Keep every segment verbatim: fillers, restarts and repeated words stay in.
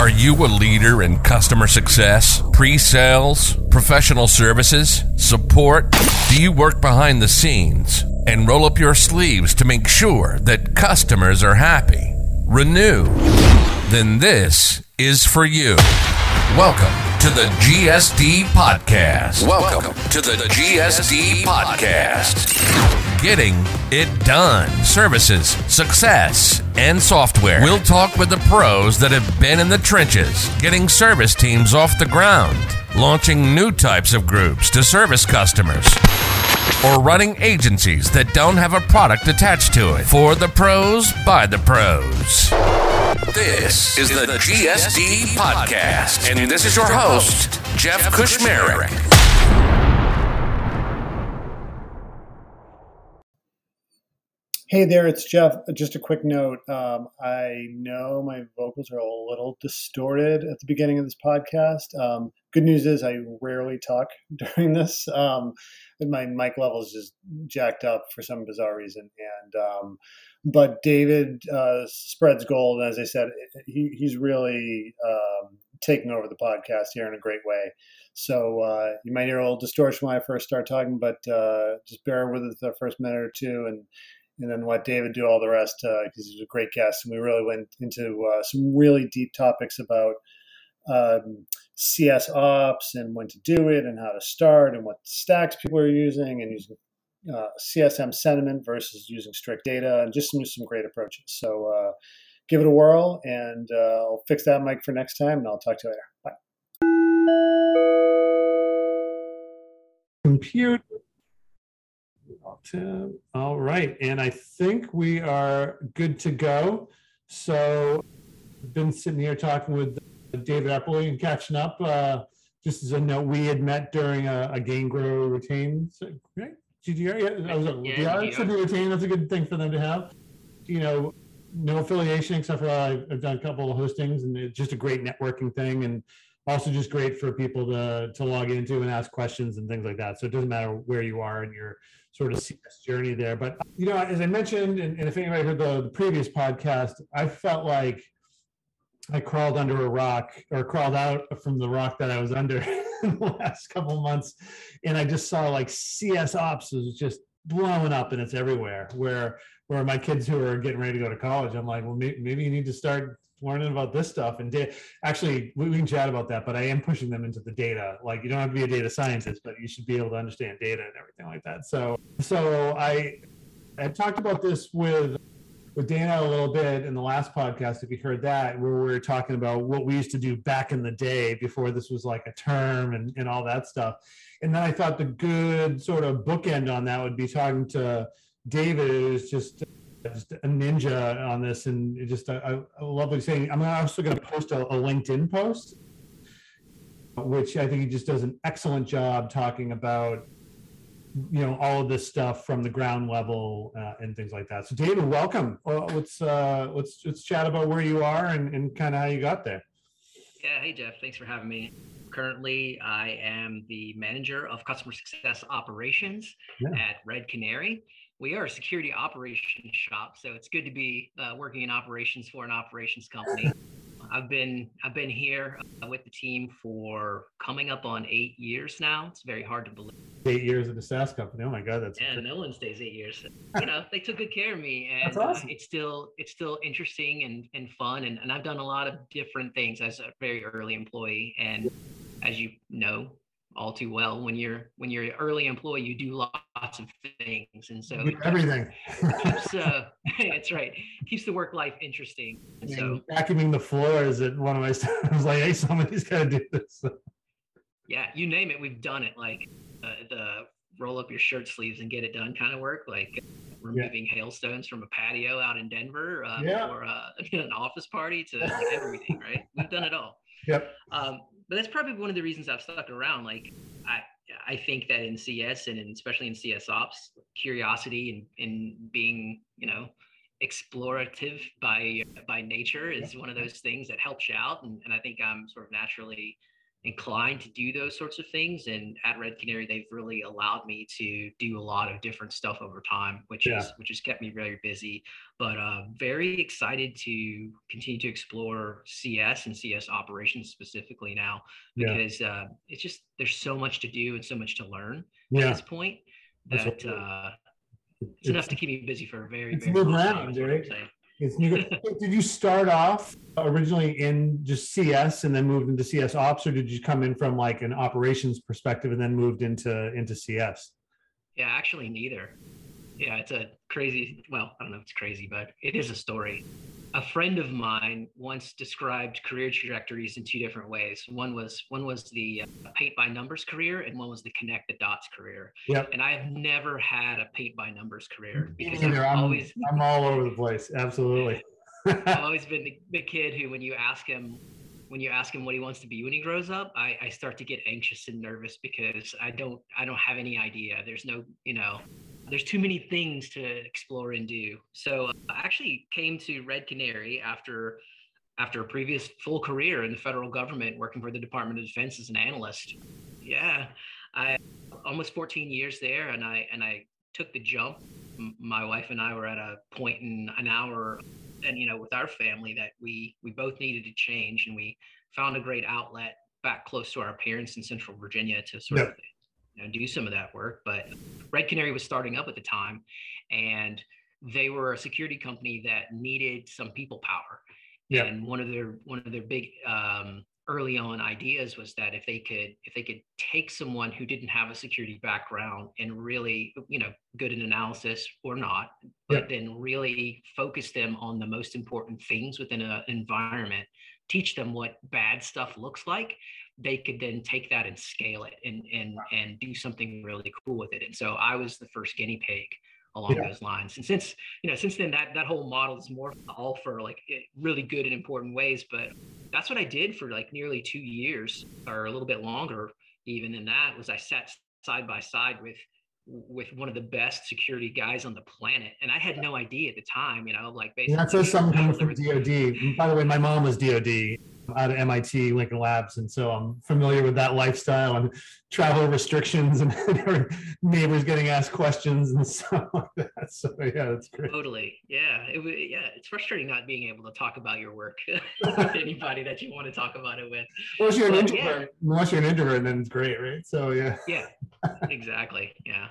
Are you a leader in customer success, pre-sales, professional services, support? Do you work behind the scenes and roll up your sleeves to make sure that customers are happy? Renew. Then this is for you. Welcome to the G S D Podcast. Welcome to the G S D Podcast. Getting it done. Services, success, and software. We'll talk with the pros that have been in the trenches, getting service teams off the ground, launching new types of groups to service customers, or running agencies that don't have a product attached to it. For the pros, by the pros. This is the G S D Podcast, and this is your host, Jeff Kushmerek. Hey there, it's Jeff. Just a quick note. Um, I know my vocals are a little distorted at the beginning of this podcast. Um, good news is I rarely talk during this. Um, and my mic level is just jacked up for some bizarre reason. And um, but David uh, spreads gold. As I said, he, he's really um, taken over the podcast here in a great way. So uh, you might hear a little distortion when I first start talking, but uh, just bear with it the first minute or two, and and then let David do all the rest because uh, he's a great guest. And we really went into uh, some really deep topics about um, C S ops and when to do it and how to start and what stacks people are using and using uh, C S M sentiment versus using strict data and just some, some great approaches. So uh, give it a whirl, and uh, I'll fix that mic for next time, and I'll talk to you later. Bye. Compute. All right, and I think we are good to go. So I've been sitting here talking with David Epperly and catching up. Uh, just as a note, we had met during a, a Gain, Grow, Retain, right? G G R, yeah, I was like, yeah, yeah, so retain, that's a good thing for them to have. You know, no affiliation except for uh, I've done a couple of hostings, and it's just a great networking thing, and also just great for people to to log into and ask questions and things like that. So it doesn't matter where you are in your sort of C S journey there. But, you know, as I mentioned, and, and if anybody heard the, the previous podcast, I felt like I crawled under a rock or crawled out from the rock that I was under in the last couple of months. And I just saw like C S ops was just blowing up, and it's everywhere. Where where my kids who are getting ready to go to college, I'm like, well, maybe, maybe you need to start learning about this stuff. And da- actually, we, we can chat about that, but I am pushing them into the data. Like, you don't have to be a data scientist, but you should be able to understand data and everything like that. So, so I, I talked about this with, with Dana a little bit in the last podcast, if you heard that, where we were talking about what we used to do back in the day before this was like a term and, and all that stuff. And then I thought the good sort of bookend on that would be talking to David, who's just just a ninja on this, and it just a, a lovely saying. I'm also going to post a, a LinkedIn post, which I think he just does an excellent job talking about, you know, all of this stuff from the ground level uh, and things like that. So, David, welcome. Well, let's uh, let's let's chat about where you are and, and kind of how you got there. Yeah, hey Jeff, thanks for having me. Currently, I am the manager of customer success operations yeah. at Red Canary. We are a security operations shop, so it's good to be uh, working in operations for an operations company. I've been I've been here uh, with the team for coming up on eight years now. It's very hard to believe. Eight years at the SaaS company. Oh my God, that's yeah. No one stays eight years. You know, they took good care of me, and that's awesome. uh, it's still it's still interesting and and fun. And, and I've done a lot of different things as a very early employee. And as you know all too well, when you're when you're an early employee, you do lots of things, and so do everything. It keeps, uh, that's right. Keeps the work life interesting. And I so mean, vacuuming the floors at one of my stores, I was like, hey, somebody's got to do this. Yeah, you name it, we've done it. Like uh, the roll up your shirt sleeves and get it done kind of work. Like removing yeah. hailstones from a patio out in Denver, um, yeah. or uh, an office party, to like everything. Right, we've done it all. Yep. Um, but that's probably one of the reasons I've stuck around. Like I, I think that in C S and in, especially in C S ops, curiosity and, and being, you know, explorative by by nature is one of those things that helps you out. And, and I think I'm sort of naturally inclined to do those sorts of things. And at Red Canary, they've really allowed me to do a lot of different stuff over time, which yeah. is which has kept me very busy. But uh, very excited to continue to explore C S and C S operations specifically now, because yeah. uh, it's just there's so much to do and so much to learn yeah. at this point that uh, it's, it's enough to keep me busy for a very it's very long time. It's new. Did you start off originally in just C S and then moved into C S ops, or did you come in from like an operations perspective and then moved into into C S? Yeah, actually neither. Yeah, it's a crazy, well, I don't know if it's crazy, but it is a story. A friend of mine once described career trajectories in two different ways. One was one was the uh, paint by numbers career, and one was the connect the dots career. Yep. And I have never had a paint by numbers career because I've I'm always I'm all over the place. Absolutely. I've always been the, the kid who, when you ask him when you ask him what he wants to be when he grows up, I, I start to get anxious and nervous because I don't I don't have any idea. There's no, you know, there's too many things to explore and do. So uh, I actually came to Red Canary after after a previous full career in the federal government, working for the Department of Defense as an analyst. Yeah, I almost fourteen years there, and I and I took the jump. My wife and I were at a point in an hour, and you know, with our family, that we we both needed to change, and we found a great outlet back close to our parents in Central Virginia to sort yeah. of you know, do some of that work. But Red Canary was starting up at the time, and they were a security company that needed some people power. Yeah. And one of their one of their big um, early on ideas was that if they could if they could take someone who didn't have a security background and really, you know, good in analysis or not, but yeah. then really focus them on the most important things within an environment, teach them what bad stuff looks like, they could then take that and scale it and and and do something really cool with it. And so I was the first guinea pig along yeah. those lines. And since, you know, since then that, that whole model is more all for like really good and important ways, but that's what I did for like nearly two years or a little bit longer even than that, was I sat side by side with, with one of the best security guys on the planet. And I had no idea at the time, you know, like basically. That says something coming from D O D. By the way, my mom was D O D out of M I T, Lincoln Labs. And so I'm familiar with that lifestyle and travel restrictions and neighbors getting asked questions and stuff like that. So yeah, that's great. Totally. Yeah. It, yeah. It's frustrating not being able to talk about your work with anybody that you want to talk about it with. Unless you're an but, introvert, yeah. unless you're an introvert, then it's great, right? So yeah. Yeah, exactly. Yeah.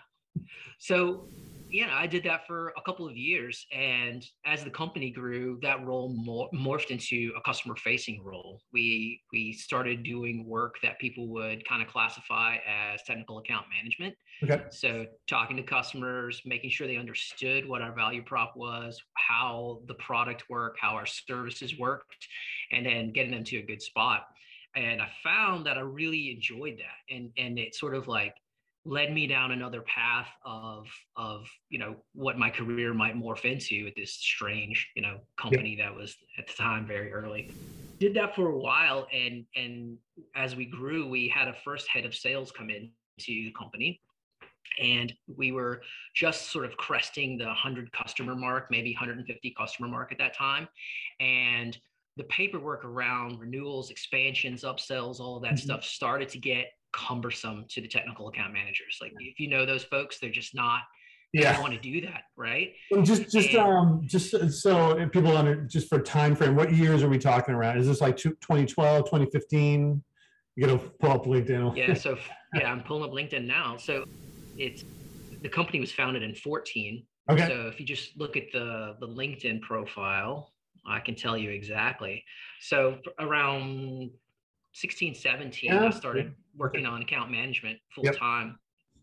So yeah, I did that for a couple of years. And as the company grew, that role mor- morphed into a customer facing role. We, we started doing work that people would kind of classify as technical account management. Okay. So talking to customers, making sure they understood what our value prop was, how the product worked, how our services worked, and then getting them to a good spot. And I found that I really enjoyed that. And, and it sort of like led me down another path of, of, you know, what my career might morph into at this strange, you know, company yeah. that was at the time very early. Did that for a while. And, and as we grew, we had a first head of sales come into the company. And we were just sort of cresting the one hundred customer mark, maybe one hundred fifty customer mark at that time. And the paperwork around renewals, expansions, upsells, all of that mm-hmm. stuff started to get cumbersome to the technical account managers. Like if you know those folks, they're just not, they yeah. don't want to do that. Right. And just, just, and, um, just so if people under, just for time frame, what years are we talking around? Is this like twenty twelve, twenty fifteen? You gotta pull up LinkedIn. Yeah. So yeah, I'm pulling up LinkedIn now. So it's, the company was founded in fourteen. Okay. So if you just look at the, the LinkedIn profile, I can tell you exactly. So around sixteen, seventeen, yeah. I started working on account management full yep. time.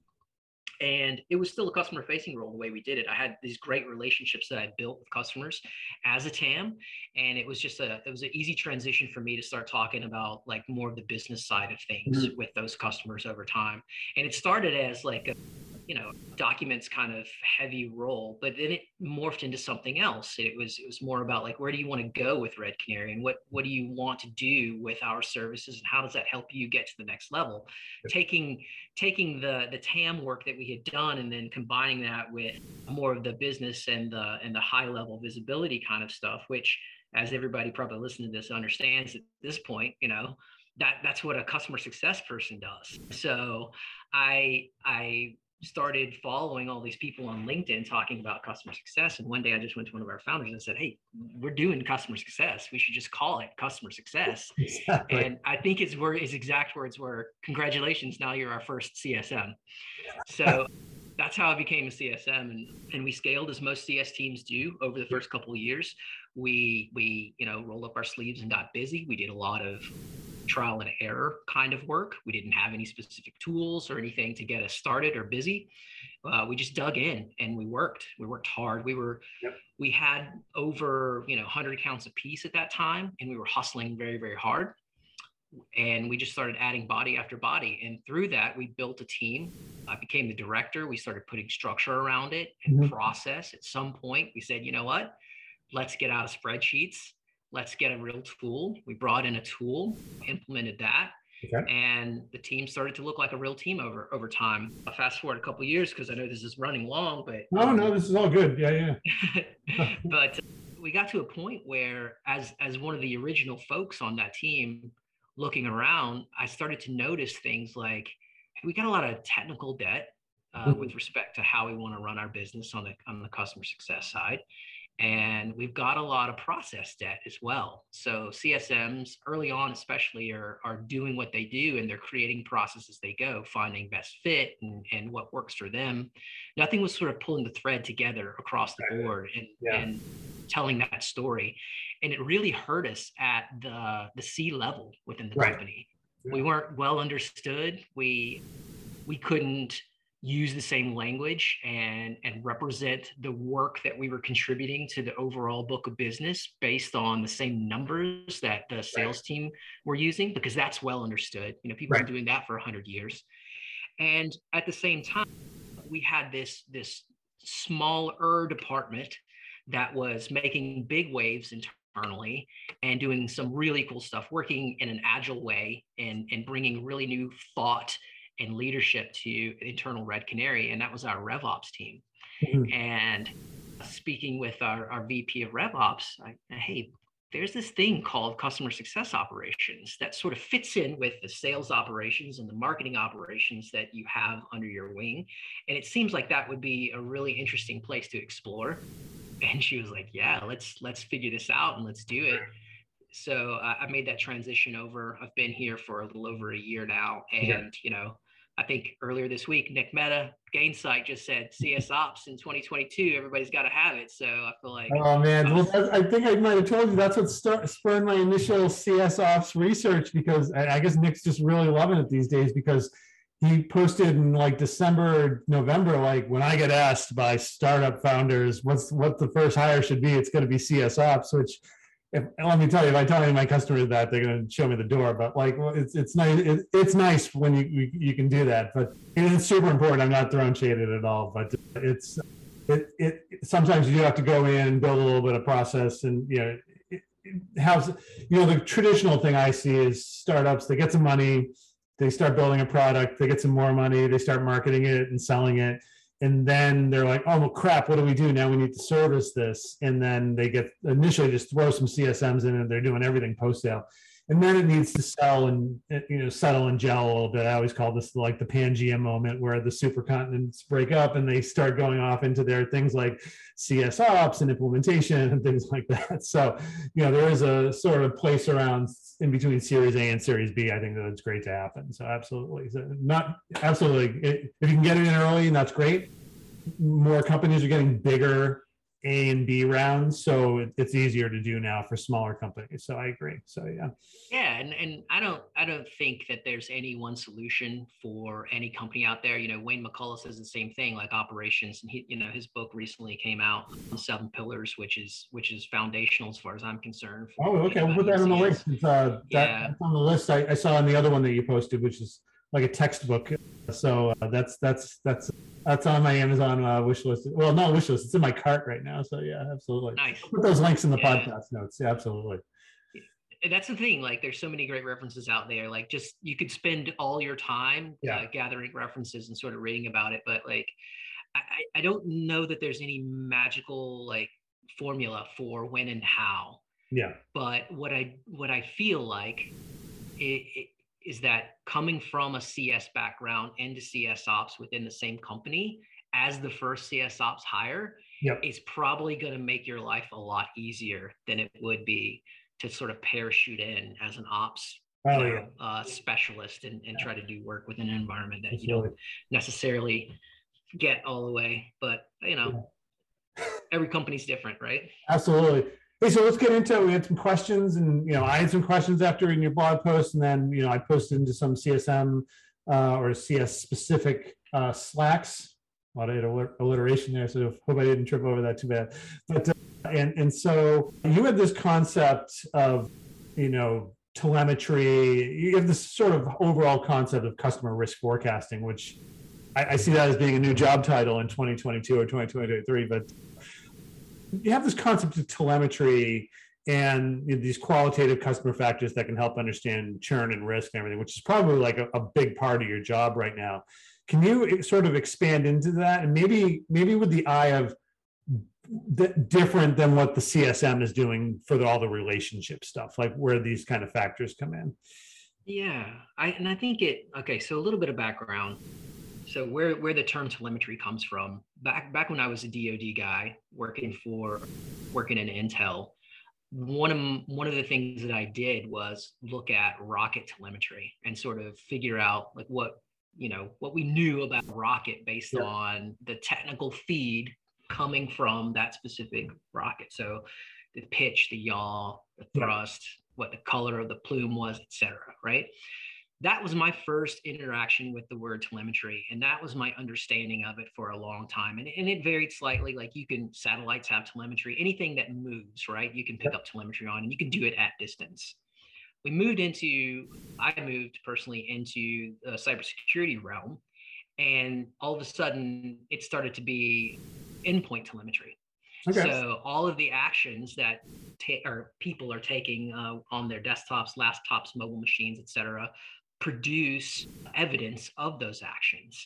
And it was still a customer facing role the way we did it. I had these great relationships that I built with customers as a T A M. And it was just a, it was an easy transition for me to start talking about like more of the business side of things mm-hmm. with those customers over time. And it started as like a, you know, documents kind of heavy role, but then it morphed into something else. It was, it was more about like, where do you want to go with Red Canary, and what, what do you want to do with our services, and how does that help you get to the next level? Yep. Taking, taking the, the T A M work that we had done and then combining that with more of the business and the, and the high level visibility kind of stuff, which, as everybody probably listening to this understands at this point, you know, that that's what a customer success person does. So I I started following all these people on LinkedIn talking about customer success. And one day I just went to one of our founders and said, hey, we're doing customer success. We should just call it customer success. Exactly. And I think his word, his exact words were, congratulations, now you're our first C S M. So that's how I became a C S M. And, and we scaled as most C S teams do over the first couple of years. We, we, you know, rolled up our sleeves and got busy. We did a lot of trial and error kind of work. We didn't have any specific tools or anything to get us started or busy. Uh, we just dug in and we worked. We worked hard. We were, yep. we had over, you know, one hundred accounts a piece at that time, and we were hustling very, very hard. And we just started adding body after body. And through that, we built a team. I became the director. We started putting structure around it and mm-hmm. process. At some point, we said, you know what? Let's get out of spreadsheets. Let's get a real tool. We brought in a tool, implemented that, okay. and the team started to look like a real team over over time. I'll fast forward a couple of years because I know this is running long, but no, um, no, this is all good. Yeah, yeah. But we got to a point where, as as one of the original folks on that team, looking around, I started to notice things like we got a lot of technical debt uh, mm-hmm. with respect to how we want to run our business on the on the customer success side. And we've got a lot of process debt as well. So C S Ms early on, especially, are, are doing what they do, and they're creating processes as they go, finding best fit and, and what works for them. Nothing was sort of pulling the thread together across the board and, yeah. and telling that story. And it really hurt us at the, the C level within the right. company. Yeah. We weren't well understood. We, we couldn't use the same language and, and represent the work that we were contributing to the overall book of business based on the same numbers that the sales right. team were using, because that's well understood. You know, people right. have been doing that for a hundred years. And at the same time, we had this, this smaller department that was making big waves internally and doing some really cool stuff, working in an agile way and, and bringing really new thought and leadership to internal Red Canary, and that was our RevOps team. Mm-hmm. And speaking with our, our V P of RevOps, I, hey, there's this thing called customer success operations that sort of fits in with the sales operations and the marketing operations that you have under your wing. And it seems like that would be a really interesting place to explore. And she was like, yeah, let's let's figure this out and let's do it. So uh, I made that transition over. I've been here for a little over a year now. And, yeah. you know, I think earlier this week, Nick Mehta, Gainsight, just said C S Ops in twenty twenty-two. Everybody's got to have it. So I feel like. Oh, man. Well, that's, I think I might have told you that's what start, spurred my initial C S Ops research, because I, I guess Nick's just really loving it these days, because he posted in like December, November, like when I get asked by startup founders, what's what the first hire should be, it's going to be C S Ops, which. If, let me tell you, if I tell any of my customers that, they're going to show me the door. But like, well, it's it's nice. It, it's nice when you, you you can do that. But it's super important. I'm not throwing shade at it at all. But it's it it sometimes you have to go in and build a little bit of process. And you know, it, it how's you know the traditional thing I see is startups. They get some money, they start building a product, they get some more money, they start marketing it and selling it. And then they're like, oh, well, crap, what do we do now? We need to service this. And then they get initially just throw some C S Ms in and they're doing everything post-sale. And then it needs to sell and, you know, settle and gel a little bit. I always call this like the Pangea moment, where the supercontinents break up and they start going off into their things like C S Ops and implementation and things like that. So, you know, there is a sort of place around in between Series A and Series B. I think that it's great to happen. So absolutely. So not absolutely. It, if you can get it in early, and that's great. More companies are getting bigger A and B rounds, so it, it's easier to do now for smaller companies. So I agree. So yeah. Yeah, and, and I don't I don't think that there's any one solution for any company out there. You know, Wayne McCullough says the same thing, like operations, and he, you know, his book recently came out on Seven Pillars, which is which is foundational as far as I'm concerned. Oh, okay. We'll put that on the list. It's, uh, yeah. That's on the list. I, I saw on the other one that you posted, which is like a textbook. So uh, that's that's that's that's on my Amazon uh, wish list. Well, not wish list. It's in my cart right now. So yeah, absolutely. Nice. I'll put those links in the yeah. podcast notes. Yeah, absolutely. That's the thing. Like, there's so many great references out there. Like, just you could spend all your time yeah. uh, gathering references and sort of reading about it. But like, I, I don't know that there's any magical like formula for when and how. Yeah. But what I what I feel like is that coming from a C S background into C S ops within the same company as the first C S ops hire yep. is probably going to make your life a lot easier than it would be to sort of parachute in as an ops oh, you know, yeah. uh, specialist and, and try to do work within an environment that Absolutely. you don't necessarily get all the way. But, you know, yeah. every company's different, right? Absolutely. Hey, so let's get into it. We had some questions, and, you know, I had some questions after reading your blog post, and then, you know, I posted into some C S M uh, or C S specific uh, Slacks. A lot of alliteration there, so hope I didn't trip over that too bad. But uh, and and so you had this concept of, you know, telemetry. You have this sort of overall concept of customer risk forecasting, which I, I see that as being a new job title in twenty twenty-two or twenty twenty-three. But you have this concept of telemetry and, you know, these qualitative customer factors that can help understand churn and risk and everything, which is probably like a, a big part of your job right now. Can you sort of expand into that, and maybe maybe with the eye of d- different than what the C S M is doing for the, all the relationship stuff, like where these kind of factors come in? Yeah, I and I think it. Okay, so a little bit of background. So where where the term telemetry comes from? Back back when I was a D O D guy working for working in Intel, one of one of the things that I did was look at rocket telemetry and sort of figure out like what. you know, what we knew about rocket based yeah. on the technical feed coming from that specific rocket. So the pitch, the yaw, the thrust, yeah. what the color of the plume was, et cetera, right? That was my first interaction with the word telemetry. And that was my understanding of it for a long time. And, and it varied slightly. Like you can, satellites have telemetry, anything that moves, right? You can pick yeah. up telemetry on, and you can do it at distance. We moved into, I moved personally into the cybersecurity realm, and all of a sudden it started to be endpoint telemetry. Okay. So all of the actions that ta- or people are taking uh, on their desktops, laptops, mobile machines, et cetera, produce evidence of those actions.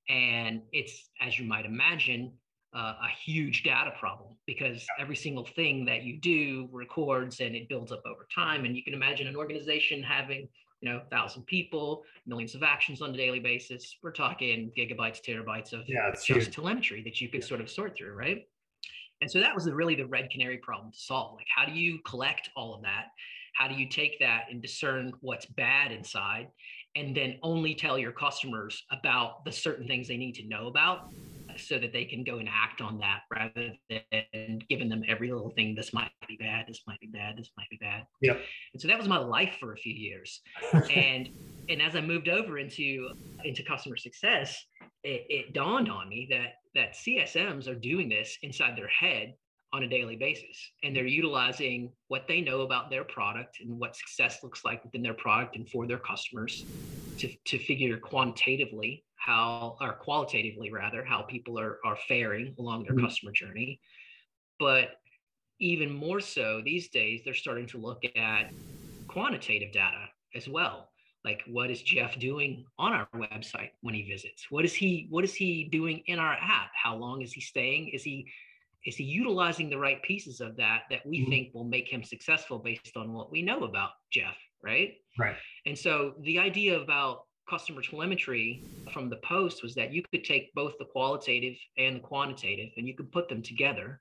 And it's, as you might imagine, Uh, a huge data problem, because every single thing that you do records and it builds up over time. And you can imagine an organization having, you know, a thousand people, millions of actions on a daily basis. We're talking gigabytes, terabytes of yeah, just huge. telemetry that you could yeah. sort of sort through, right? And so that was the, really the red canary problem to solve. Like, how do you collect all of that? How do you take that and discern what's bad inside, and then only tell your customers about the certain things they need to know about, so that they can go and act on that, rather than giving them every little thing. This might be bad. This might be bad. This might be bad. Yeah. And so that was my life for a few years. and and as I moved over into into customer success, it, it dawned on me that that C S Ms are doing this inside their head on a daily basis, and they're utilizing what they know about their product and what success looks like within their product and for their customers to to figure quantitatively how, or qualitatively rather, how people are, are faring along their mm-hmm. customer journey. But even more so these days, they're starting to look at quantitative data as well. Like, what is Jeff doing on our website when he visits? What is he, what is he doing in our app? How long is he staying? Is he, is he utilizing the right pieces of that that we mm-hmm. think will make him successful based on what we know about Jeff, right? Right. And so the idea about customer telemetry from the post was that you could take both the qualitative and the quantitative, and you could put them together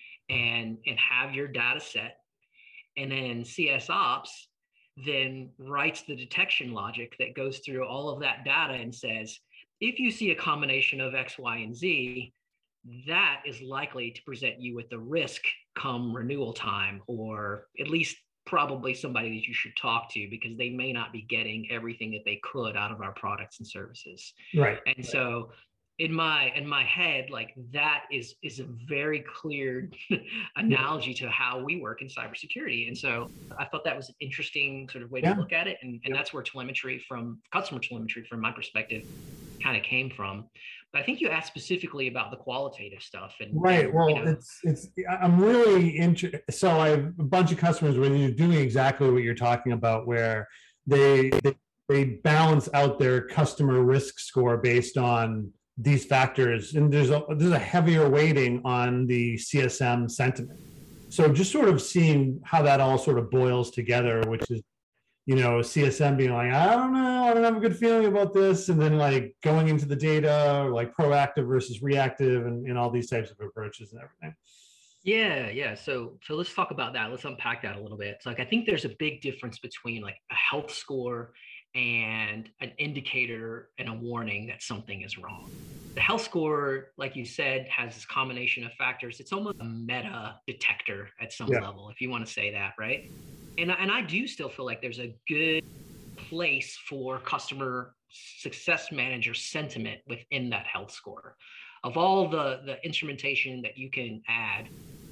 and and have your data set, and then C S Ops then writes the detection logic that goes through all of that data and says, if you see a combination of X, Y, and Z, that is likely to present you with the risk come renewal time, or at least probably somebody that you should talk to, because they may not be getting everything that they could out of our products and services. Right. And right. so in my in my head, like, that is is a very clear analogy to how we work in cybersecurity. And so I thought that was an interesting sort of way yeah. to look at it. And, and yeah. that's where telemetry from customer telemetry, from my perspective, kind of came from. But I think you asked specifically about the qualitative stuff. And right. And, well, you know, it's it's. I'm really interested. So I have a bunch of customers where you're doing exactly what you're talking about, where they they, they balance out their customer risk score based on these factors, and there's a there's a heavier weighting on the C S M sentiment. So just sort of seeing how that all sort of boils together, which is, you know, C S M being like, I don't know, I don't have a good feeling about this. And then like going into the data, or like proactive versus reactive, and, and all these types of approaches and everything. Yeah, yeah. So so let's talk about that. Let's unpack that a little bit. So like I think there's a big difference between like a health score and an indicator and a warning that something is wrong. The health score, like you said, has this combination of factors. It's almost a meta detector at some yeah. level, if you want to say that, right? And, and I do still feel like there's a good place for customer success manager sentiment within that health score. Of all the, the instrumentation that you can add,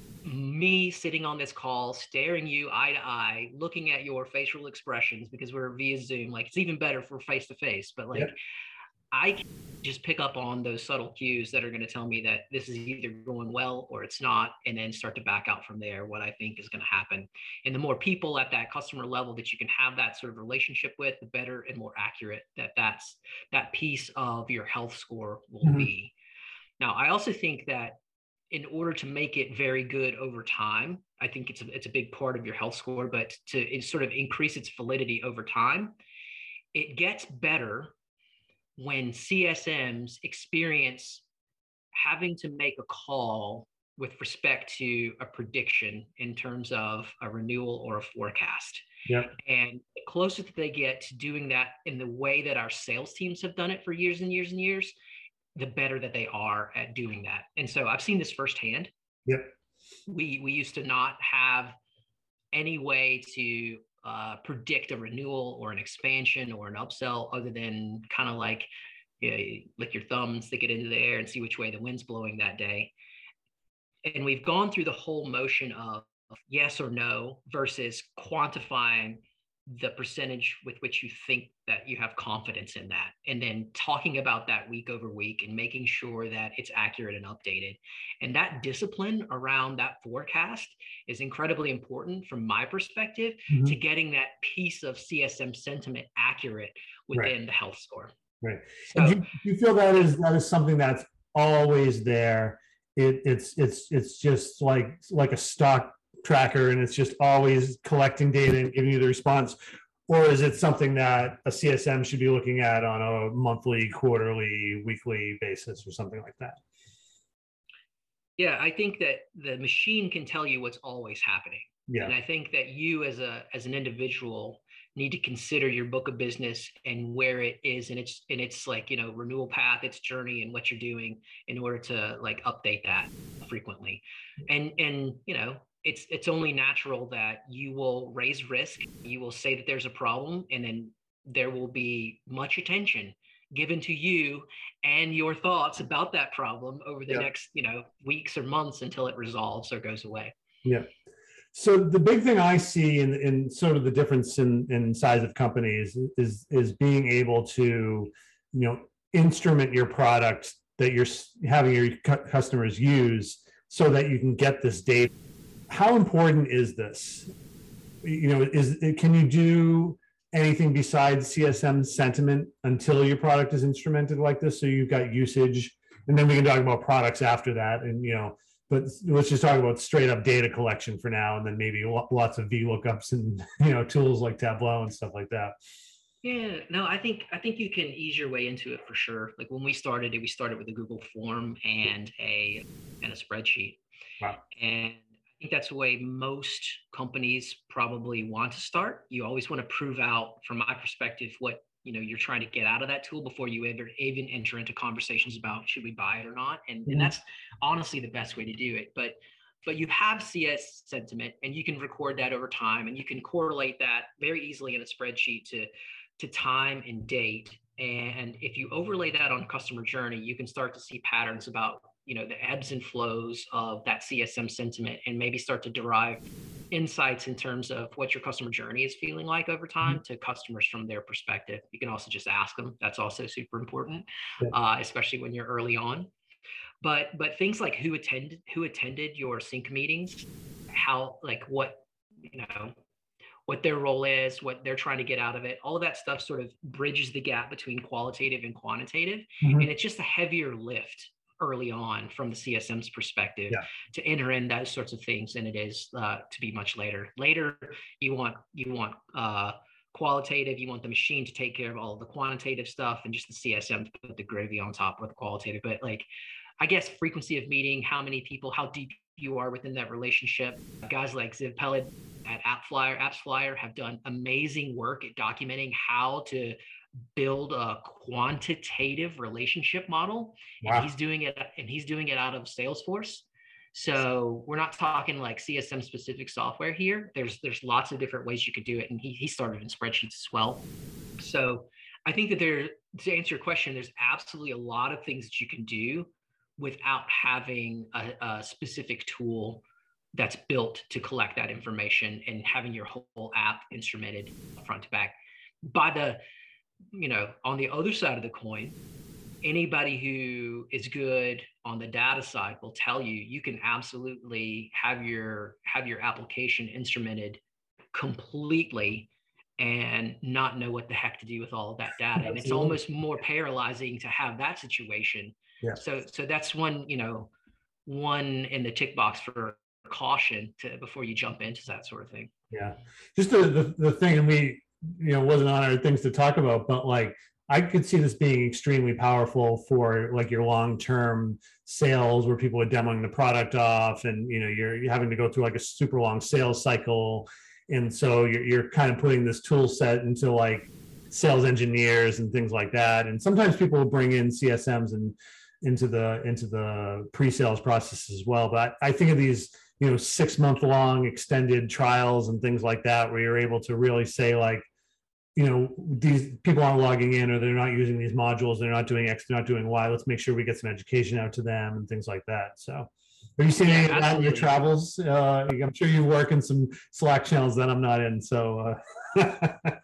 me sitting on this call, staring you eye to eye, looking at your facial expressions, because we're via Zoom, like it's even better for face to face, but like, yeah. I can just pick up on those subtle cues that are going to tell me that this is either going well or it's not, and then start to back out from there, what I think is going to happen. And the more people at that customer level that you can have that sort of relationship with, the better and more accurate that that's, that piece of your health score will mm-hmm. be. Now, I also think that in order to make it very good over time, I think it's a, it's a big part of your health score, but to it sort of increase its validity over time, it gets better when C S Ms experience having to make a call with respect to a prediction in terms of a renewal or a forecast. Yeah. And the closer that they get to doing that in the way that our sales teams have done it for years and years and years, the better that they are at doing that. And so I've seen this firsthand. Yep. We we used to not have any way to uh, predict a renewal or an expansion or an upsell other than kind of like, you know, lick your thumbs, stick it into the air and see which way the wind's blowing that day. And we've gone through the whole motion of yes or no versus quantifying the percentage with which you think that you have confidence in that, and then talking about that week over week and making sure that it's accurate and updated. And that discipline around that forecast is incredibly important from my perspective mm-hmm. to getting that piece of C S M sentiment accurate within right. the health score. Right. So, and do you feel that is that is something that's always there? It, it's it's it's just like like a stock tracker, and it's just always collecting data and giving you the response? Or is it something that a C S M should be looking at on a monthly, quarterly, weekly basis or something like that? Yeah, I think that the machine can tell you what's always happening. Yeah. And I think that you as a as an individual need to consider your book of business and where it is and its and its like, you know, renewal path, its journey, and what you're doing in order to like update that frequently. And and you know, it's it's only natural that you will raise risk, you will say that there's a problem, and then there will be much attention given to you and your thoughts about that problem over the yeah. next, you know, weeks or months until it resolves or goes away. Yeah. So the big thing I see in, in sort of the difference in, in size of companies is, is being able to, you know, instrument your product that you're having your cu- customers use so that you can get this data. How important is this? You know, is can you do anything besides C S M sentiment until your product is instrumented like this? So you've got usage, and then we can talk about products after that. And, you know, but let's just talk about straight up data collection for now, and then maybe lots of V lookups and, you know, tools like Tableau and stuff like that. Yeah, no, I think I think you can ease your way into it for sure. Like when we started it, we started with a Google form and a and a spreadsheet. Wow. And I think that's the way most companies probably want to start. You always want to prove out, from my perspective, what you know you're trying to get out of that tool before you ever even enter into conversations about should we buy it or not. And, mm-hmm. and that's honestly the best way to do it. But but you have C S sentiment, and you can record that over time, and you can correlate that very easily in a spreadsheet to to time and date. And if you overlay that on customer journey, you can start to see patterns about, you know, the ebbs and flows of that C S M sentiment, and maybe start to derive insights in terms of what your customer journey is feeling like over time mm-hmm. to customers from their perspective. You can also just ask them. That's also super important, yeah. uh, especially when you're early on. But but things like who attended who attended your sync meetings, how like what you know. what their role is, what they're trying to get out of it. All of that stuff sort of bridges the gap between qualitative and quantitative. Mm-hmm. And it's just a heavier lift early on from the C S M's perspective yeah. to enter in those sorts of things than it is uh, to be much later. Later, you want you want uh, qualitative, you want the machine to take care of all of the quantitative stuff, and just the C S M to put the gravy on top of the qualitative. But like, I guess frequency of meeting, how many people, how deep you are within that relationship. Guys like Ziv Peled at AppsFlyer, AppsFlyer have done amazing work at documenting how to build a quantitative relationship model. Wow. And he's doing it, and he's doing it out of Salesforce. So we're not talking like C S M specific software here. There's there's lots of different ways you could do it. And he, he started in spreadsheets as well. So I think that there, to answer your question, there's absolutely a lot of things that you can do without having a, a specific tool that's built to collect that information and having your whole app instrumented front to back. By the, you know, on the other side of the coin, anybody who is good on the data side will tell you, you can absolutely have your, have your application instrumented completely and not know what the heck to do with all of that data. And it's almost more paralyzing to have that situation. Yeah. So, so that's one, you know, one in the tick box for caution to before you jump into that sort of thing. Yeah. Just the, the, the thing, and we, you know, wasn't on our things to talk about, but like, I could see this being extremely powerful for like your long-term sales where people are demoing the product off and, you know, you're, you're having to go through like a super long sales cycle. And so you're, you're kind of putting this tool set into like sales engineers and things like that. And sometimes people will bring in C S Ms and into the into the pre-sales process as well. But I think of these, you know, six month long extended trials and things like that, where you're able to really say like, you know, these people aren't logging in or they're not using these modules, they're not doing X, they're not doing Y. Let's make sure we get some education out to them and things like that. So have you seen yeah, any of that in your travels? Uh, I'm sure you work in some Slack channels that I'm not in. So uh,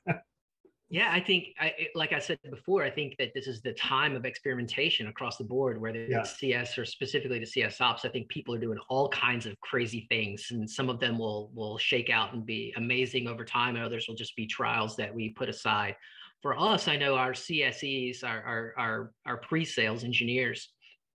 yeah, I think, I, like I said before, I think that this is the time of experimentation across the board, whether it's yeah. C S or specifically the C S ops. I think people are doing all kinds of crazy things, and some of them will will shake out and be amazing over time, and others will just be trials that we put aside. For us, I know our C S Es, our our our, our pre-sales engineers,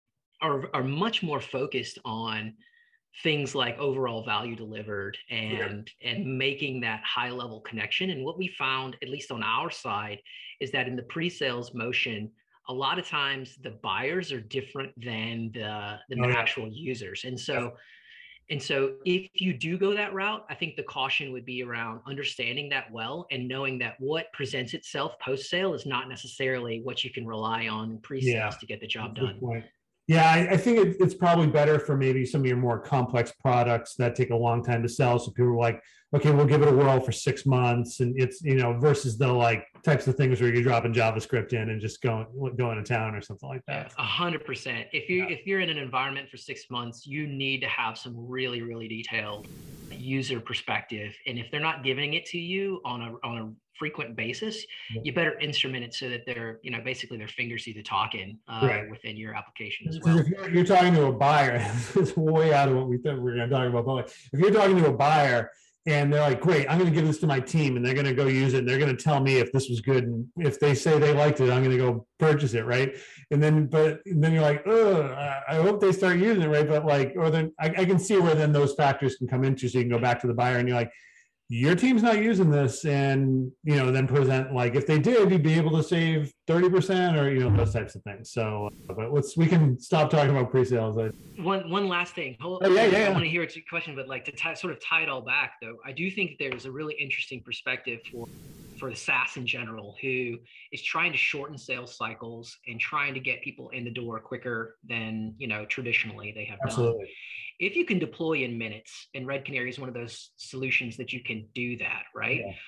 are are much more focused on things like overall value delivered and yeah. and making that high level connection. And what we found, at least on our side, is that in the pre-sales motion, a lot of times the buyers are different than the, than oh, the yeah. actual users. And so, yeah. and so if you do go that route, I think the caution would be around understanding that well and knowing that what presents itself post-sale is not necessarily what you can rely on in pre-sales yeah. to get the job That's done. Yeah, I, I think it, it's probably better for maybe some of your more complex products that take a long time to sell. So people are like, okay, we'll give it a whirl for six months. And it's, you know, versus the like types of things where you're dropping JavaScript in and just going, going to town or something like that. A hundred percent. If you, yeah. if you're in an environment for six months, you need to have some really, really detailed user perspective. And if they're not giving it to you on a, on a frequent basis, you better instrument it so that they're, you know, basically their fingers see the talking uh, right. within your application as well. If you're, you're talking to a buyer, it's way out of what we thought we were going to talk about. But if you're talking to a buyer and they're like, great, I'm going to give this to my team and they're going to go use it and they're going to tell me if this was good. And if they say they liked it, I'm going to go purchase it. Right. And then, but and then you're like, oh, I hope they start using it. Right. But like, or then I, I can see where then those factors can come into, so you can go back to the buyer and you're like, your team's not using this, and you know, then present like if they did, you'd be able to save thirty percent or you know those types of things. So, but let's we can stop talking about pre-sales. One one last thing. Hold, oh, yeah, yeah, I yeah. want to hear your question, but like to tie, sort of tie it all back, though, I do think there's a really interesting perspective for for the SaaS in general, who is trying to shorten sales cycles and trying to get people in the door quicker than you know traditionally they have Absolutely. done. If you can deploy in minutes, and Red Canary is one of those solutions that you can do that, right? Yeah.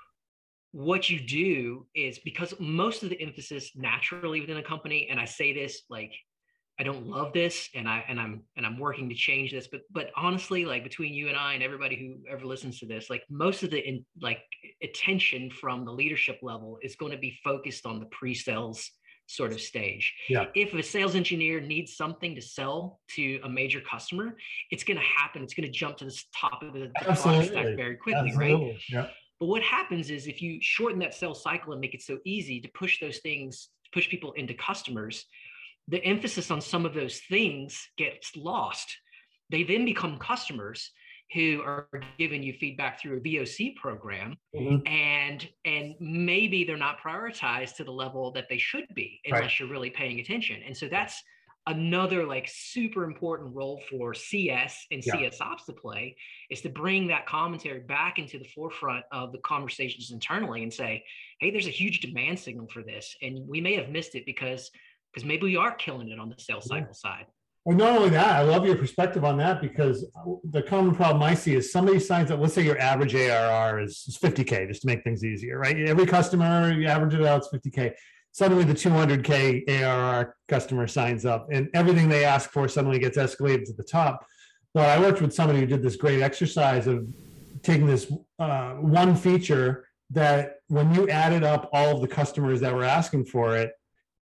What you do is, because most of the emphasis naturally within a company, and I say this like, I don't love this, and I and I'm and I'm working to change this, but but honestly, like between you and I and everybody who ever listens to this, like most of the in, like attention from the leadership level is going to be focused on the pre-sales sort of stage. Yeah. If a sales engineer needs something to sell to a major customer, it's going to happen. It's going to jump to the top of the, the product stack very quickly, Absolutely. right? Yeah. But what happens is if you shorten that sales cycle and make it so easy to push those things, push people into customers, the emphasis on some of those things gets lost. They then become customers. who are giving you feedback through a V O C program, Mhm. and and maybe they're not prioritized to the level that they should be unless Right. you're really paying attention. And so that's another like super important role for C S and Yeah. C S ops to play, is to bring that commentary back into the forefront of the conversations internally and say, hey, there's a huge demand signal for this, and we may have missed it because because maybe we are killing it on the sales cycle side. Well, not only that, I love your perspective on that, because the common problem I see is somebody signs up, let's say your average A R R is fifty K, just to make things easier, right? Every customer, you average it out, it's fifty K. Suddenly the two hundred K A R R customer signs up and everything they ask for suddenly gets escalated to the top. Well, I worked with somebody who did this great exercise of taking this uh, one feature that when you added up all of the customers that were asking for it,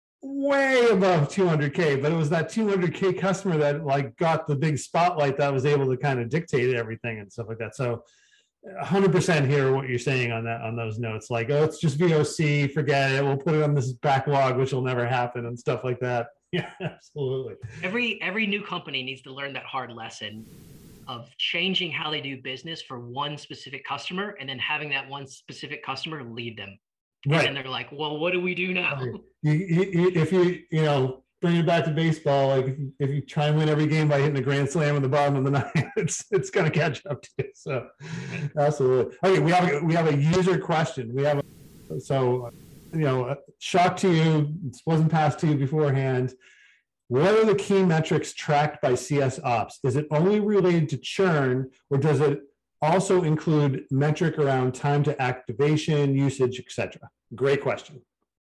way above two hundred K, but it was that two hundred K customer that like got the big spotlight that was able to kind of dictate everything and stuff like that. So one hundred percent hear what you're saying on that, on those notes, like, oh, it's just V O C, forget it, we'll put it on this backlog, which will never happen, and stuff like that. Yeah, absolutely. Every every new company needs to learn that hard lesson of changing how they do business for one specific customer, and then having that one specific customer lead them. Right. And then they're like, well, what do we do now? Right. You, you, if you, you know, bring it back to baseball, like if you, if you try and win every game by hitting a grand slam in the bottom of the ninth, it's it's going to catch up to you. So, absolutely. Okay, we have we have a user question. We have a, so, you know, shock to you. This wasn't passed to you beforehand. What are the key metrics tracked by C S Ops? Is it only related to churn, or does it also include metric around time to activation, usage, et cetera? Great question.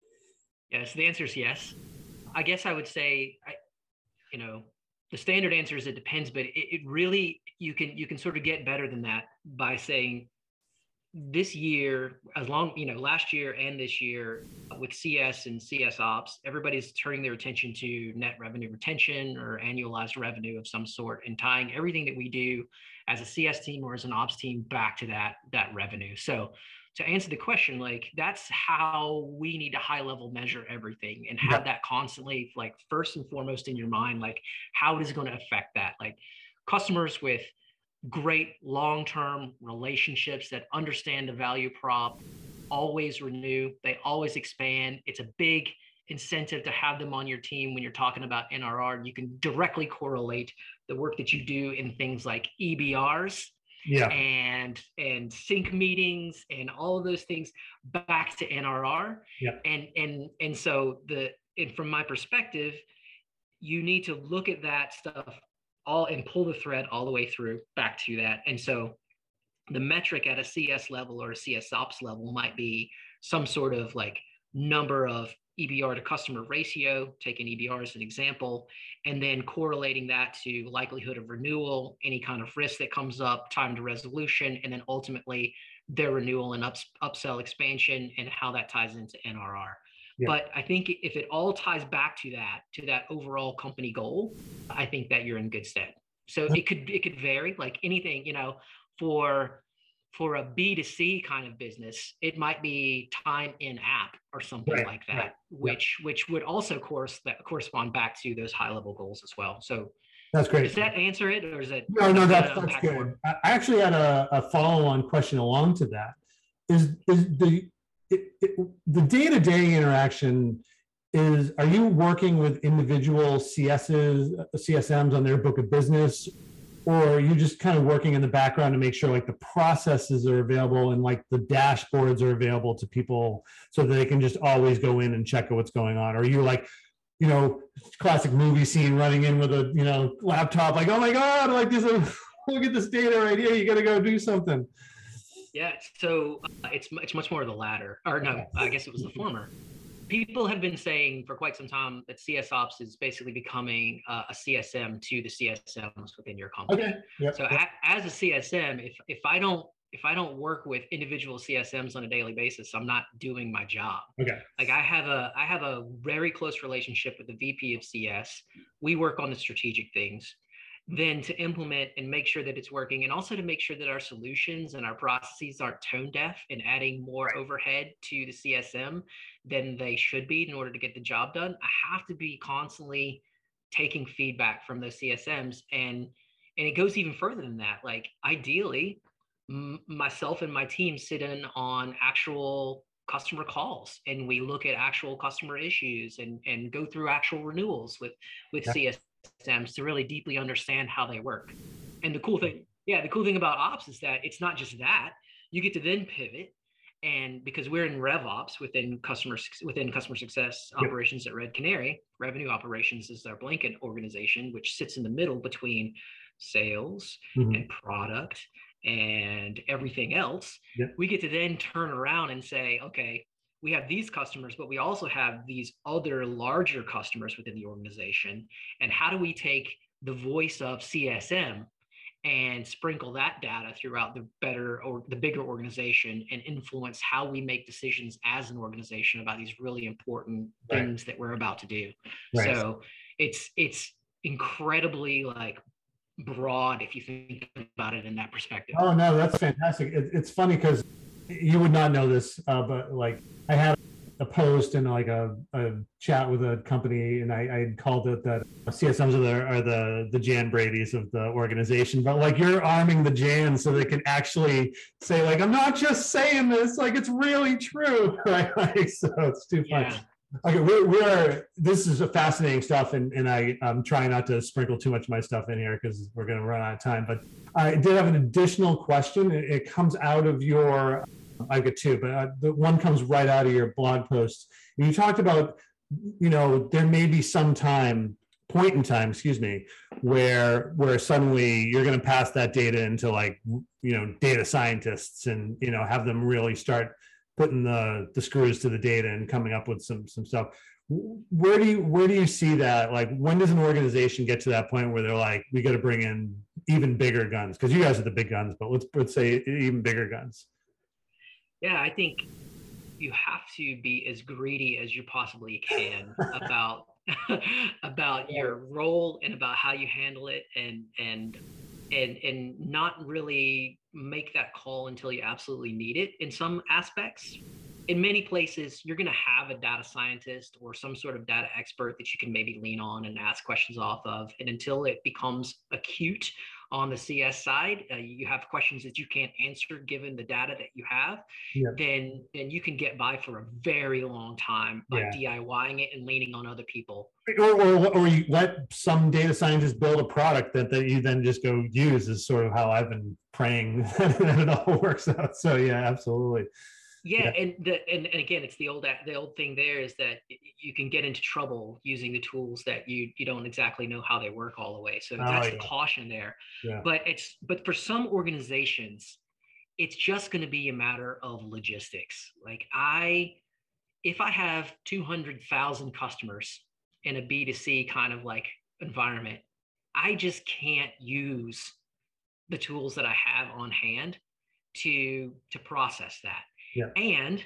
Yes, the answer is yes. I guess I would say, I, you know, the standard answer is it depends, but it, it really, you can you can sort of get better than that by saying this year, as long, you know, last year and this year with C S and C S ops, everybody's turning their attention to net revenue retention or annualized revenue of some sort, and tying everything that we do as a C S team or as an ops team back to that, that revenue. So to answer the question, like, that's how we need to high level measure everything and have that constantly, like, first and foremost in your mind, like, how it is going to affect that. Like, customers with great long-term relationships that understand the value prop always renew, they always expand. It's a big incentive to have them on your team when you're talking about N R R. You can directly correlate the work that you do in things like E B Rs, yeah, and and sync meetings and all of those things back to N R R. Yeah. And and and so the and from my perspective, you need to look at that stuff all and pull the thread all the way through back to that. And so the metric at a C S level or a C S ops level might be some sort of like number of E B R to customer ratio, taking E B R as an example, and then correlating that to likelihood of renewal, any kind of risk that comes up, time to resolution, and then ultimately their renewal and ups, upsell expansion and how that ties into N R R. Yeah. But I think if it all ties back to that, to that overall company goal, I think that you're in good stead. So it could it could vary, like anything, you know, for for a B to C kind of business, it might be time in app or something right, like that, right. which yeah. which would also course that correspond back to those high level goals as well. So that's great. Does that answer it, or is it? No, no, that's that's good. More? I actually had a, a follow on question along to that. Is is the It, it, the day-to-day interaction is, are you working with individual C S's, C S Ms on their book of business, or are you just kind of working in the background to make sure like the processes are available and like the dashboards are available to people so that they can just always go in and check out what's going on? Or are you like, you know, classic movie scene running in with a, you know, laptop, like, oh my God, like this, look at this data right here, you got to go do something. Yeah, so uh, it's it's much more of the latter, or no, I guess it was the former. People have been saying for quite some time that C S ops is basically becoming uh, a C S M to the C S Ms within your company. Okay. Yep. So yep. A, as a C S M, if if I don't if I don't work with individual C S Ms on a daily basis, I'm not doing my job. Okay. Like I have a I have a very close relationship with the V P of C S. We work on the strategic things. Then to implement and make sure that it's working, and also to make sure that our solutions and our processes aren't tone deaf and adding more overhead to the C S M than they should be in order to get the job done. I have to be constantly taking feedback from those C S Ms and And it goes even further than that. Like ideally, m- myself and my team sit in on actual customer calls, and we look at actual customer issues and, and go through actual renewals with, with Yeah. C S Ms to really deeply understand how they work. And the cool thing, yeah, the cool thing about ops is that it's not just that. You get to then pivot, and because we're in RevOps within customer within customer success Yep. operations at Red Canary, revenue operations is our blanket organization, which sits in the middle between sales Mhm. and product and everything else. Yep. We get to then turn around and say, okay, we have these customers, but we also have these other larger customers within the organization. And how do we take the voice of C S M and sprinkle that data throughout the better or the bigger organization and influence how we make decisions as an organization about these really important Right. things that we're about to do. Right. So it's it's incredibly like broad if you think about it in that perspective. Oh no, that's fantastic. It, it's funny because you would not know this, uh, but like I had a post in like a, a chat with a company, and I, I had called it that C S Ms are the are the the Jan Brady's of the organization. But like you're arming the Jan so they can actually say like, I'm not just saying this, like it's really true, right? Like, so it's too funny. Yeah. Okay, we're, we're this is a fascinating stuff, and, and I, I'm trying not to sprinkle too much of my stuff in here because we're going to run out of time. But I did have an additional question. It, it comes out of your, I've got two, but uh, the one comes right out of your blog post. And you talked about, you know, there may be some time, point in time, excuse me, where where suddenly you're going to pass that data into like, you know, data scientists and, you know, have them really start putting the, the screws to the data and coming up with some some stuff. Where do you where do you see that? Like, when does an organization get to that point where they're like, we got to bring in even bigger guns? Because you guys are the big guns, but let's let's say even bigger guns. Yeah, I think you have to be as greedy as you possibly can about about your role and about how you handle it, and and and and not really make that call until you absolutely need it in some aspects. In many places, you're going to have a data scientist or some sort of data expert that you can maybe lean on and ask questions off of. And until it becomes acute on the C S side, uh, you have questions that you can't answer given the data that you have, Yeah. then then you can get by for a very long time by Yeah. DIYing it and leaning on other people. Or, or, or you let some data scientist build a product that, that you then just go use is sort of how I've been praying that it all works out. So yeah, absolutely. Yeah, yeah. and the and, and again, it's the old the old thing there is that you can get into trouble using the tools that you you don't exactly know how they work all the way. So oh, that's yeah. the caution there. Yeah. But it's but for some organizations, it's just going to be a matter of logistics. Like I, if I have two hundred thousand customers in a B two C kind of like environment, I just can't use the tools that I have on hand to to process that. Yeah. And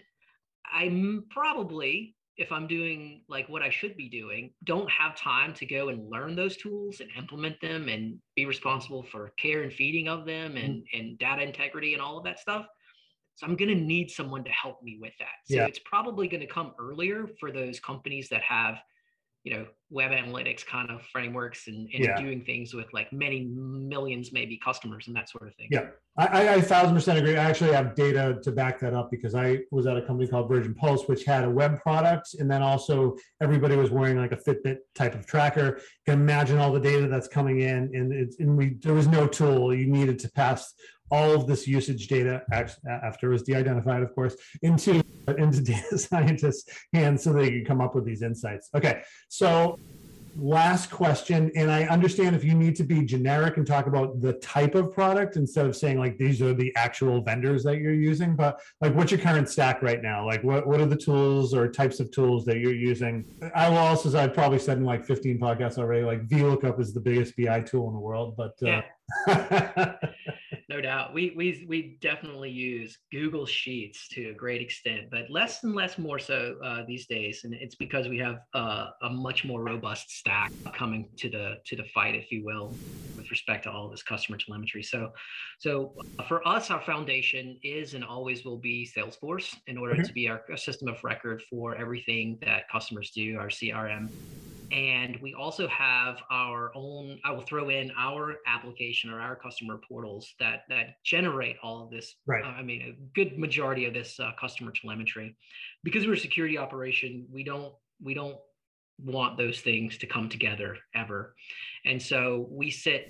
I'm probably, if I'm doing like what I should be doing, don't have time to go and learn those tools and implement them and be responsible for care and feeding of them and, mm-hmm. and data integrity and all of that stuff. So I'm going to need someone to help me with that. So yeah. it's probably going to come earlier for those companies that have, you know, web analytics kind of frameworks and, and yeah. doing things with like many millions, maybe customers and that sort of thing. Yeah, I, I a thousand percent agree. I actually have data to back that up because I was at a company called Virgin Pulse, which had a web product. And then also everybody was wearing like a Fitbit type of tracker. You can imagine all the data that's coming in, and it's, and we, there was no tool. You needed to pass all of this usage data after it was de-identified, of course, into, into data scientists' hands so they could come up with these insights. Okay, so last question, and I understand if you need to be generic and talk about the type of product instead of saying like these are the actual vendors that you're using, but like what's your current stack right now? Like what, what are the tools or types of tools that you're using? I will also say, I've probably said in like fifteen podcasts already, like VLOOKUP is the biggest B I tool in the world, but uh, yeah. No doubt. We, we, we definitely use Google Sheets to a great extent, but less and less more so uh, these days. And it's because we have uh, a much more robust stack coming to the to the fight, if you will, with respect to all of this customer telemetry. So, so for us, our foundation is and always will be Salesforce in order mm-hmm. to be our, our system of record for everything that customers do, our C R M. And we also have our own, I will throw in our application or our customer portals that that generate all of this. Right. Uh, I mean, a good majority of this uh, customer telemetry. Because we're a security operation, we don't we don't want those things to come together ever. And so we sit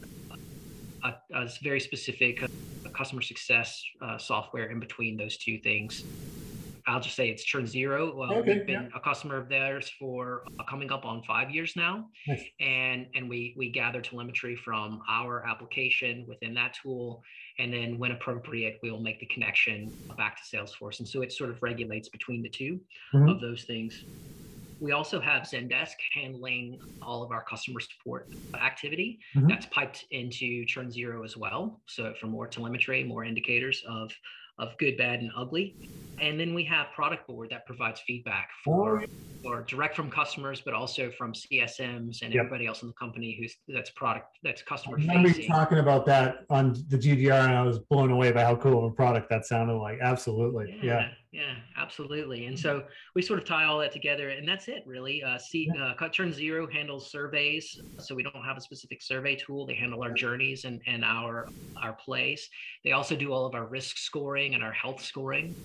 a, a very specific uh, customer success uh, software in between those two things. I'll just say it's Churn Zero. Well, okay, we've been yeah. a customer of theirs for uh, coming up on five years now. Nice. And and we we gather telemetry from our application within that tool. And then when appropriate, we will make the connection back to Salesforce. And so it sort of regulates between the two mm-hmm. of those things. We also have Zendesk handling all of our customer support activity. Mm-hmm. That's piped into Churn Zero as well. So for more telemetry, more indicators of of good, bad, and ugly. And then we have Product Board that provides feedback for, oh. for direct from customers, but also from C S Ms and yep. everybody else in the company who's that's product, that's customer facing. I remember you talking about that on the G D R, and I was blown away by how cool of a product that sounded like. Absolutely. Yeah, yeah, yeah absolutely. And so we sort of tie all that together, and that's it really. Uh, C, uh, Churn Zero handles surveys. So we don't have a specific survey tool. They handle our journeys and, and our, our plays. They also do all of our risk scoring and our health scoring.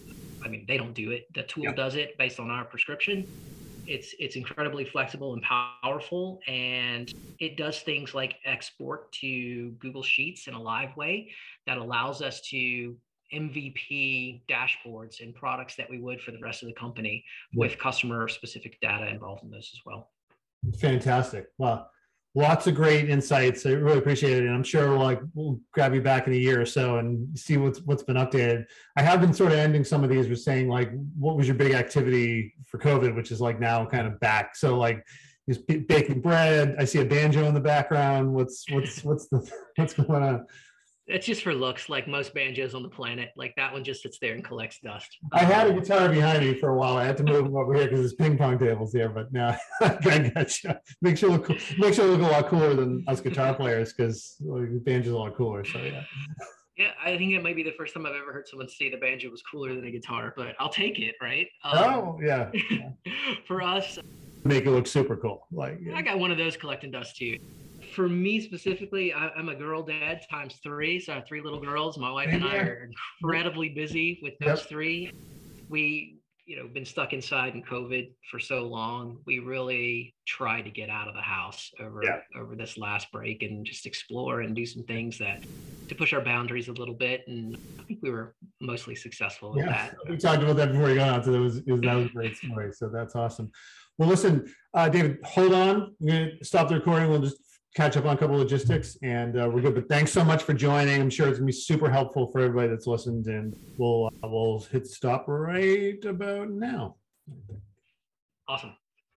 I mean, they don't do it. The tool yeah. does it based on our prescription. It's it's incredibly flexible and powerful, and it does things like export to Google Sheets in a live way that allows us to M V P dashboards and products that we would for the rest of the company with customer specific data involved in those as well. Fantastic. Wow. Lots of great insights. I really appreciate it. And I'm sure we'll, like, we'll grab you back in a year or so and see what's what's been updated. I have been sort of ending some of these with saying, like, what was your big activity for COVID, which is like now kind of back. So like just baking bread. I see a banjo in the background. What's what's what's the what's going on? It's just for looks, like most banjos on the planet. Like that one just sits there and collects dust. I had a guitar behind me for a while. I had to move them over here because there's ping pong tables here. But now I got you. Make sure look make sure look a lot cooler than us guitar players, because well, banjo's a lot cooler. So yeah. Yeah, I think it might be the first time I've ever heard someone say the banjo was cooler than a guitar, but I'll take it, right? Um, oh yeah. yeah. For us, make it look super cool. Like yeah. I got one of those collecting dust too. For me specifically, I, I'm a girl dad times three. So I have three little girls. My wife and I are incredibly busy with those yep. three. We, you know, been stuck inside in COVID for so long. We really tried to get out of the house over yeah. over this last break and just explore and do some things that to push our boundaries a little bit. And I think we were mostly successful with yeah. that. We talked about that before you got on, so that was, that was a great story. So that's awesome. Well, listen, uh, David, hold on. I'm going to stop the recording. We'll just catch up on a couple of logistics, and uh, we're good. But thanks so much for joining. I'm sure it's gonna be super helpful for everybody that's listened, and we'll uh, we'll hit stop right about now. Awesome.